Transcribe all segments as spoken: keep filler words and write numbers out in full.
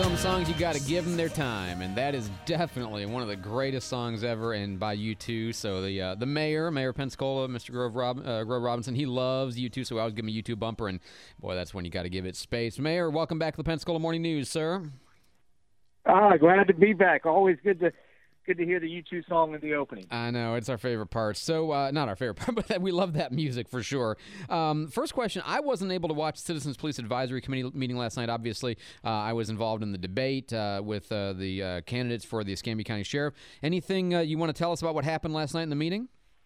Some songs you got to give them their time, and that is definitely one of the greatest songs ever, and by U two. So the uh, the mayor, Mayor Pensacola, Mister Grove, Rob, uh, Grove Robinson, he loves U two, so I always give him a U two bumper, and boy, that's when you got to give it space. Mayor, welcome back to the Pensacola Morning News, sir. Ah, glad to be back. Always good to good to hear the U two song in the opening. I know, it's our favorite part. So, uh, not our favorite part, but we love that music for sure. Um, first question, I wasn't able to watch Citizens Police Advisory Committee meeting last night, obviously. Uh, I was involved in the debate uh, with uh, the uh, candidates for the Escambia County Sheriff. Anything uh, you want to tell us about what happened last night in the meeting?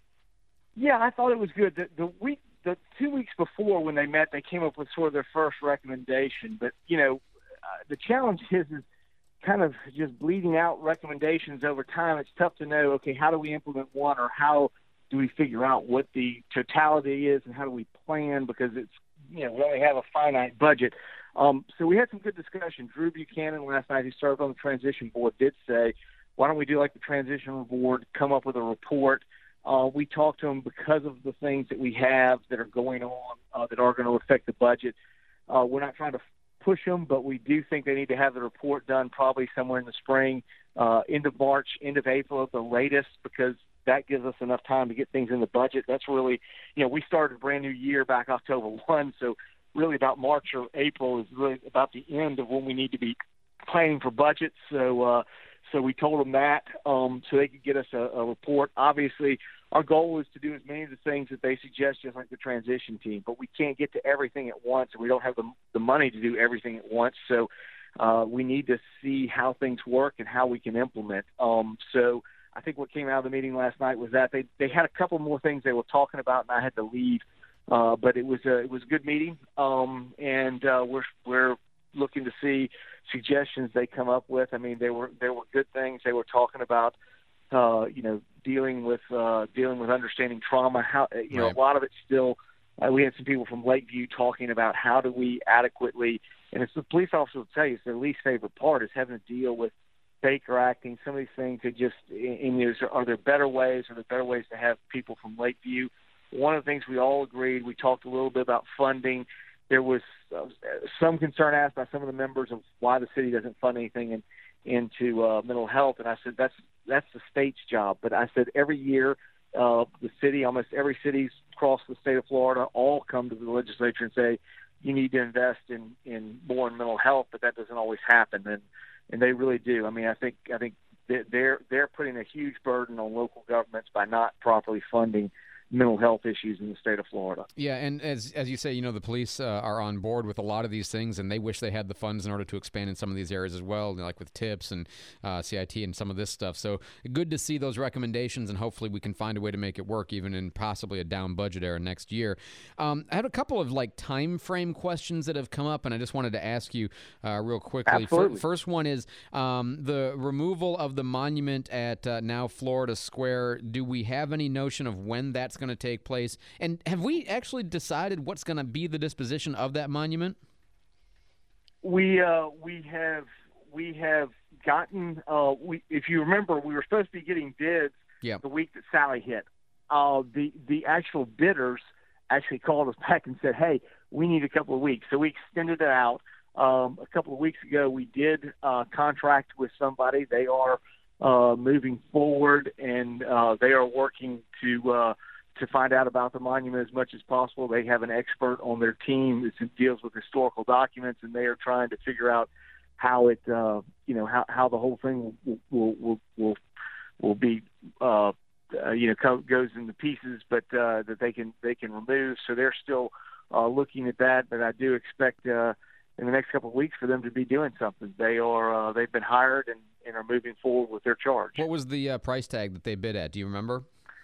Yeah, I thought it was good. The, the week, the two weeks before when they met, they came up with sort of their first recommendation. But, you know, uh, the challenge is, is kind of just bleeding out recommendations over time. It's tough to know, okay, how do we implement one, or how do we figure out what the totality is, and how do we plan, because it's, you know, we only have a finite budget. Um, so we had some good discussion. Drew Buchanan last night, who served on the transition board, did say, why don't we do like the transition board, come up with a report. Uh, we talked to him because of the things that we have that are going on uh, that are going to affect the budget. Uh, we're not trying to push them, but we do think they need to have the report done probably somewhere in the spring, uh, end of March, end of April at the latest, because that gives us enough time to get things in the budget. That's really, you know, we started a brand new year back October first, so really about March or April is really about the end of when we need to be planning for budgets. So, uh, so we told them that um, so they could get us a, a report. Obviously, our goal is to do as many of the things that they suggest, just like the transition team, but we can't get to everything at once, and we don't have the, the money to do everything at once. So uh, we need to see how things work and how we can implement. Um, so I think what came out of the meeting last night was that they, they had a couple more things they were talking about, and I had to leave. Uh, but it was a, it was a good meeting, um, and uh, we're we're looking to see suggestions they come up with. I mean, they were there were good things they were talking about. Uh, you know, dealing with uh, dealing with understanding trauma. How you know Right. a lot of it still. Uh, we had some people from Lakeview talking about how do we adequately, and it's the police officer will tell you it's their least favorite part is having to deal with Baker acting. Some of these things are just. In, in, are there better ways? Are there better ways to have people from Lakeview? One of the things we all agreed. We talked a little bit about funding. There was uh, some concern asked by some of the members of why the city doesn't fund anything in, into uh, mental health, and I said that's that's the state's job. But I said every year uh, the city, almost every city across the state of Florida, all come to the legislature and say you need to invest in, in more in mental health, but that doesn't always happen, and and they really do. I mean, I think I think they're they're putting a huge burden on local governments by not properly funding mental health issues in the state of Florida. Yeah, and as as you say, you know, the police uh, are on board with a lot of these things, and they wish they had the funds in order to expand in some of these areas as well, you know, like with TIPS and uh, C I T and some of this stuff. So good to see those recommendations, and hopefully we can find a way to make it work, even in possibly a down budget era next year. Um, I have a couple of like time frame questions that have come up, and I just wanted to ask you uh, real quickly. Absolutely. F- first one is um, the removal of the monument at uh, now Florida Square. Do we have any notion of when that's going to take place, and have we actually decided what's going to be the disposition of that monument? We uh, we have we have gotten. Uh, we if you remember, we were supposed to be getting bids Yeah. the week that Sally hit. Uh, the the actual bidders actually called us back and said, "Hey, we need a couple of weeks." So we extended it out. Um, a couple of weeks ago, we did uh, contract with somebody. They are uh, moving forward, and uh, they are working to. Uh, to find out about the monument as much as possible. They have an expert on their team that deals with historical documents, and they are trying to figure out how it, uh, you know, how, how the whole thing will will will will, will be, uh, uh, you know, co- goes into pieces, but uh, that they can they can remove. So they're still uh, looking at that, but I do expect uh, in the next couple of weeks for them to be doing something. They are uh, they've been hired and, and are moving forward with their charge. What was the uh, price tag that they bid at? Do you remember?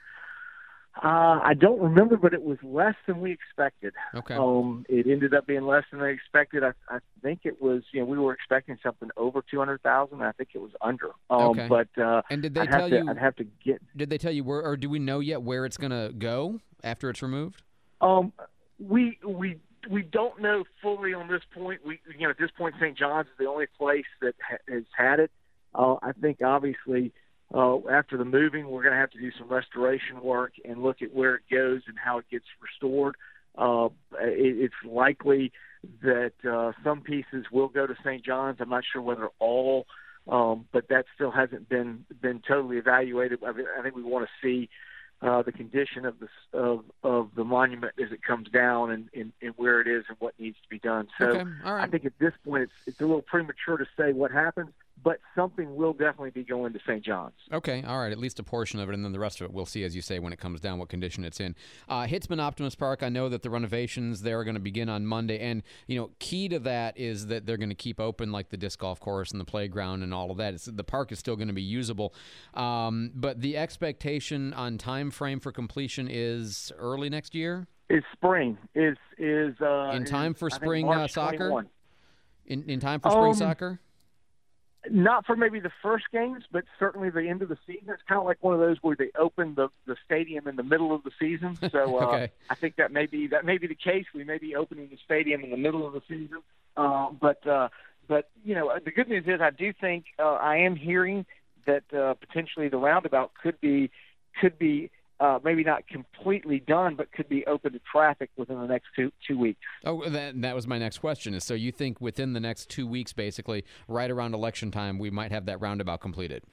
Uh, I don't remember, but it was less than we expected. Okay. Um, it ended up being less than they expected. I, I think it was, you know, we were expecting something over two hundred thousand. I think it was under. Um, Okay. But uh, And did they I'd tell have to, you? I'd have to get. Did they tell you where, or do we know yet where it's going to go after it's removed? Um, we we we don't know fully on this point. We you know at this point, Saint John's is the only place that ha- has had it. Uh, I think obviously. Uh, after the moving, we're going to have to do some restoration work and look at where it goes and how it gets restored. Uh, it, it's likely that uh, some pieces will go to Saint John's. I'm not sure whether all, um, but that still hasn't been been totally evaluated. I, mean, I think we want to see uh, the condition of the of of the monument as it comes down, and, and, and where it is and what needs to be done. So Okay. All right. I think at this point it's it's a little premature to say what happens, but something will definitely be going to Saint John's. Okay, all right, at least a portion of it, and then the rest of it we'll see, as you say, when it comes down, what condition it's in. Uh, Hitzman Optimist Park, I know that the renovations there are going to begin on Monday, and, you know, key to that is that they're going to keep open, like the disc golf course and the playground and all of that. It's, the park is still going to be usable, um, but the expectation on time frame for completion is early next year? Is spring, is is uh, In time is, for I think, spring uh, March soccer? twenty-one. In, in time for spring Um, soccer? Not for maybe the first games, but certainly the end of the season. It's kind of like one of those where they open the, the stadium in the middle of the season. So uh, Okay. I think that may be that may be the case. We may be opening the stadium in the middle of the season. Uh, but uh, but you know, the good news is I do think uh, I am hearing that uh, potentially the roundabout could be could be. Uh, maybe not completely done, but could be open to traffic within the next two two weeks. Oh, that, that was my next question. Is so you think within the next two weeks, basically, right around election time, we might have that roundabout completed?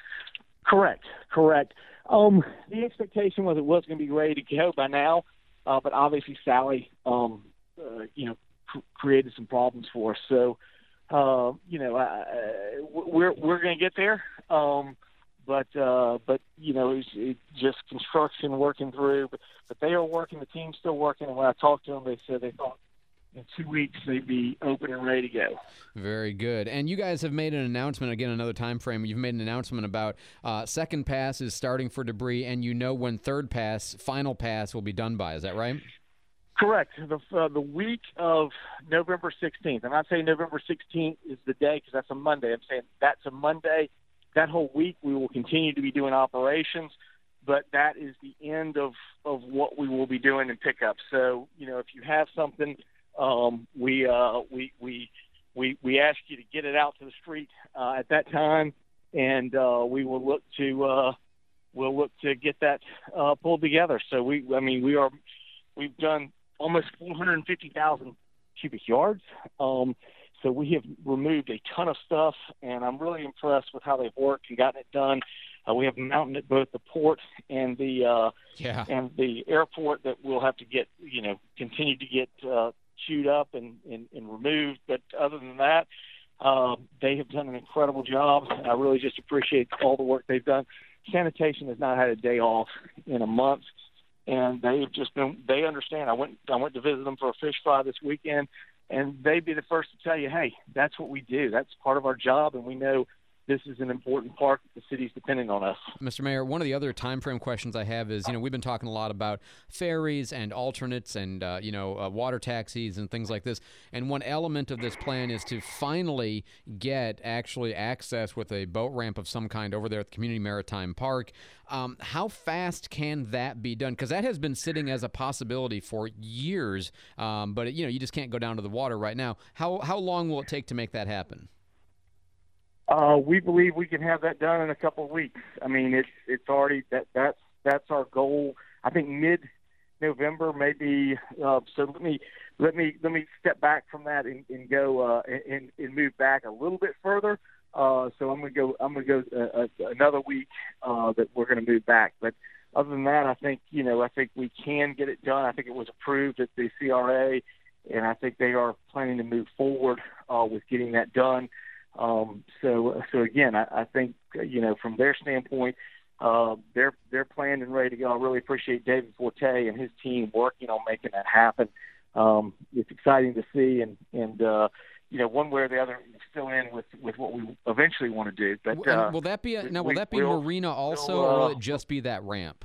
Correct, correct. Um, the expectation was it was going to be ready to go by now, uh, but obviously Sally, um, uh, you know, cr- created some problems for us. So, uh, you know, uh, we're we're going to get there. Um, But, uh, but you know, it's, it's just construction working through. But, but they are working. The team's still working. And when I talked to them, they said they thought in two weeks they'd be open and ready to go. Very good. And you guys have made an announcement, again, another time frame. You've made an announcement about uh, second pass is starting for debris, and you know when third pass, final pass, will be done by. Is that right? Correct. The uh, the week of November sixteenth. I'm not saying November sixteenth is the day because that's a Monday. I'm saying that's a Monday. That whole week we will continue to be doing operations, but that is the end of, of what we will be doing in pickup. So, you know, if you have something, um, we, uh, we, we, we, we ask you to get it out to the street uh, at that time, and uh, we will look to, uh, we'll look to get that uh, pulled together. So we, I mean, we are, we've done almost four hundred fifty thousand cubic yards. Um, So we have removed a ton of stuff, and I'm really impressed with how they've worked and gotten it done. Uh, we have a mountain at both the port and the uh, yeah. and the airport that we'll have to get, you know, continue to get uh, chewed up and, and, and removed. But other than that, uh, they have done an incredible job. I really just appreciate all the work they've done. Sanitation has not had a day off in a month, and they've just been. They understand. I went I went to visit them for a fish fry this weekend. And they'd be the first to tell you, hey, that's what we do. That's part of our job, and we know this is an important part that the city's depending on us. Mister Mayor, one of the other time frame questions I have is, you know, we've been talking a lot about ferries and alternates and, uh, you know, uh, water taxis and things like this. And one element of this plan is to finally get actually access with a boat ramp of some kind over there at the Community Maritime Park. Um, how fast can that be done? Because that has been sitting as a possibility for years, um, but, it, you know, you just can't go down to the water right now. How, how long will it take to make that happen? Uh, we believe we can have that done in a couple of weeks. I mean, it's it's already that that's that's our goal. I think mid November, maybe. Uh, so let me let me let me step back from that and, and go uh, and, and move back a little bit further. Uh, so I'm gonna go. I'm gonna go uh, uh, another week uh, that we're gonna move back. But other than that, I think you know I think we can get it done. I think it was approved at the C R A, and I think they are planning to move forward uh, with getting that done. Um, so, so again, I, I think, you know, from their standpoint, uh, they're, they're planned and ready to go. I really appreciate David Forte and his team working on making that happen. Um, it's exciting to see, and, and, uh, you know, one way or the other, still in with, with what we eventually want to do. But, uh, will that be, a, now, will we, that be we'll, marina also, we'll, uh, or will it just be that ramp?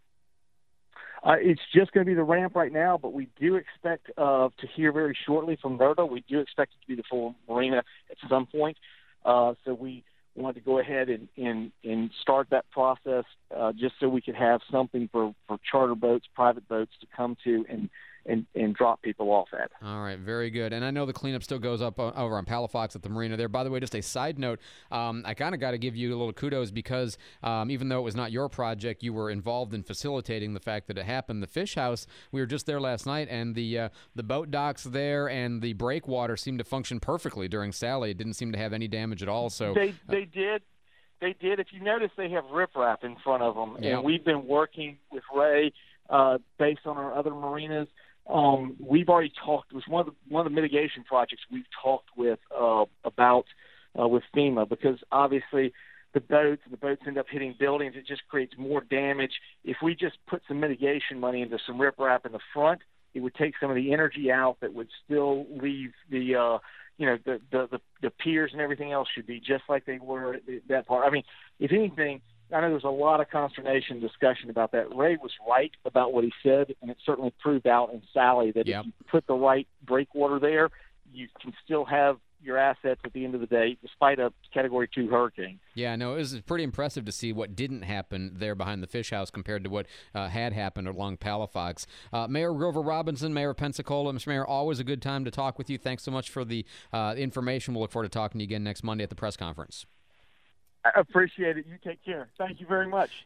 Uh, it's just going to be the ramp right now, but we do expect uh, to hear very shortly from Verta. We do expect it to be the full marina at some point. Uh, so we wanted to go ahead and, and, and start that process uh, just so we could have something for, for charter boats, private boats to come to and, and, and drop people off at. All right, very good. And I know the cleanup still goes up uh, over on Palafox at the marina there. By the way, just a side note, um, I kind of got to give you a little kudos because um, even though it was not your project, you were involved in facilitating the fact that it happened. The Fish House, we were just there last night, and the uh, the boat docks there and the breakwater seemed to function perfectly during Sally. It didn't seem to have any damage at all. So they they did. They did. If you notice, they have riprap in front of them, yeah. and we've been working with Ray uh, based on our other marinas. Um, we've already talked. It was one of the one of the mitigation projects we've talked with uh, about uh, with FEMA, because obviously the boats the boats end up hitting buildings. It just creates more damage. If we just put some mitigation money into some riprap in the front, it would take some of the energy out that would still leave the uh, you know, the, the, the, the piers and everything else should be just like they were at that part. I mean, if anything, I know there's a lot of consternation discussion about that. Ray was right about what he said, and it certainly proved out in Sally that yep. if you put the right breakwater there, you can still have your assets at the end of the day, despite a Category two hurricane. Yeah, no, it was pretty impressive to see what didn't happen there behind the Fish House compared to what uh, had happened along Palafox. Uh, Mayor Grover Robinson, Mayor of Pensacola. Mister Mayor, always a good time to talk with you. Thanks so much for the uh, information. We'll look forward to talking to you again next Monday at the press conference. I appreciate it. You take care. Thank you very much.